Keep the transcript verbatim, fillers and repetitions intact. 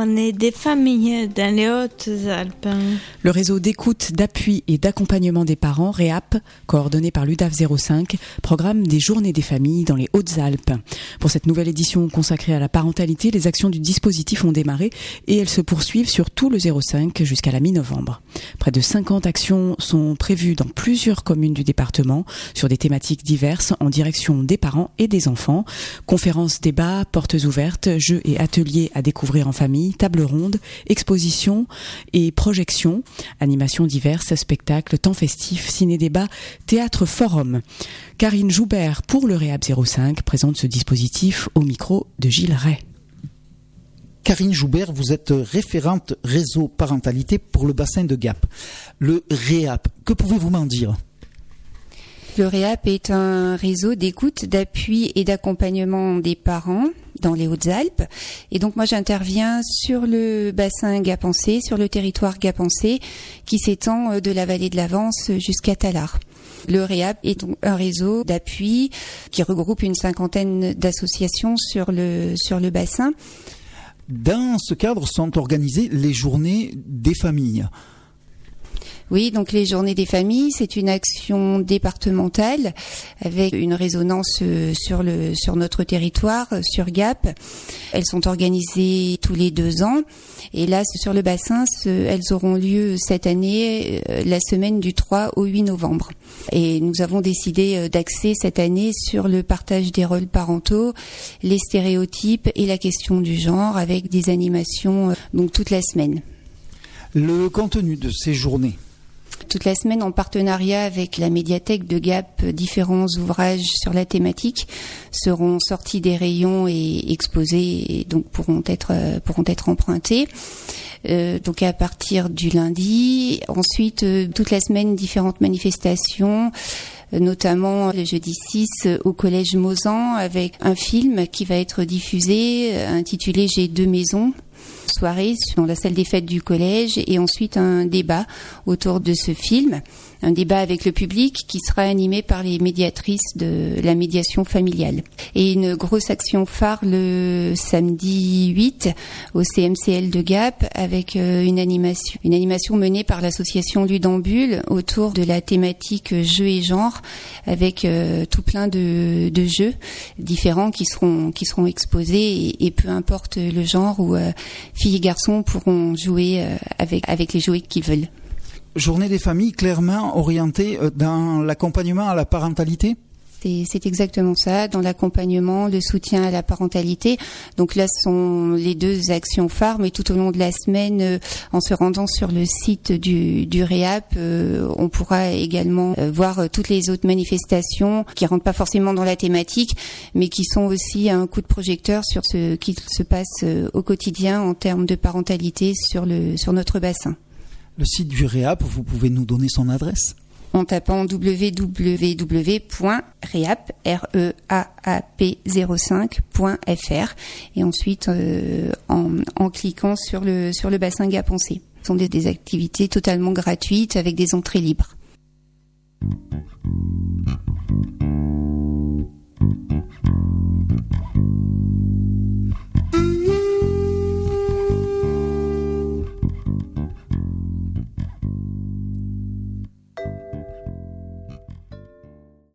journée des familles dans les Hautes-Alpes. Le réseau d'écoute, d'appui et d'accompagnement des parents, REAP, coordonné par l'U D A F zéro cinq, programme des journées des familles dans les Hautes-Alpes. Pour cette nouvelle édition consacrée à la parentalité, les actions du dispositif ont démarré et elles se poursuivent sur tout le zéro cinq jusqu'à la mi-novembre. Près de cinquante actions sont prévues dans plusieurs communes du département sur des thématiques diverses en direction des parents et des enfants. Conférences, débats, portes ouvertes, jeux et ateliers à découvrir en famille, tables rondes, expositions et projections, animations diverses, spectacles, temps festifs, ciné-débats, théâtre forum. Karine Joubert pour le REAP zéro cinq présente ce dispositif au micro de Gilles Ray. Karine Joubert, vous êtes référente réseau parentalité pour le bassin de Gap. Le REAP, que pouvez-vous m'en dire ? Le REAP est un réseau d'écoute, d'appui et d'accompagnement des parents dans les Hautes-Alpes. Et donc moi j'interviens sur le bassin gapençais, sur le territoire gapençais qui s'étend de la vallée de l'Avance jusqu'à Tallard. Le REAP est donc un réseau d'appui qui regroupe une cinquantaine d'associations sur le, sur le bassin. Dans ce cadre sont organisées les journées des familles. Oui, donc les journées des familles, c'est une action départementale avec une résonance sur le sur notre territoire, sur Gap. Elles sont organisées tous les deux ans. Et là, sur le bassin, elles auront lieu cette année, la semaine du trois au huit novembre. Et nous avons décidé d'axer cette année sur le partage des rôles parentaux, les stéréotypes et la question du genre avec des animations donc toute la semaine. Le contenu de ces journées. Toute la semaine, en partenariat avec la médiathèque de Gap, différents ouvrages sur la thématique seront sortis des rayons et exposés et donc pourront être pourront être empruntés. Euh, donc à partir du lundi, ensuite euh, toute la semaine différentes manifestations, euh, notamment le jeudi six au collège Mozan avec un film qui va être diffusé euh, intitulé J'ai deux maisons. Soirée dans la salle des fêtes du collège et ensuite un débat autour de ce film, un débat avec le public qui sera animé par les médiatrices de la médiation familiale. Et une grosse action phare le samedi huit au C M C L de Gap avec une animation, une animation menée par l'association Ludambule autour de la thématique jeux et genre avec euh, tout plein de, de jeux différents qui seront qui seront exposés et, et peu importe le genre où euh, filles et garçons pourront jouer euh, avec avec les jouets qu'ils veulent. Journée des familles clairement orientée dans l'accompagnement à la parentalité ? C'est, c'est exactement ça, dans l'accompagnement, le soutien à la parentalité. Donc là, ce sont les deux actions phares, mais tout au long de la semaine, euh, en se rendant sur le site du, du REAP, euh, on pourra également euh, voir toutes les autres manifestations qui rentrent pas forcément dans la thématique, mais qui sont aussi un coup de projecteur sur ce qui se passe euh, au quotidien en termes de parentalité sur le sur notre bassin. Le site du REAP, vous pouvez nous donner son adresse ? En tapant w w w point reap zéro cinq point f r et ensuite euh, en, en cliquant sur le sur le bassin gapençais. Ce sont des, des activités totalement gratuites avec des entrées libres.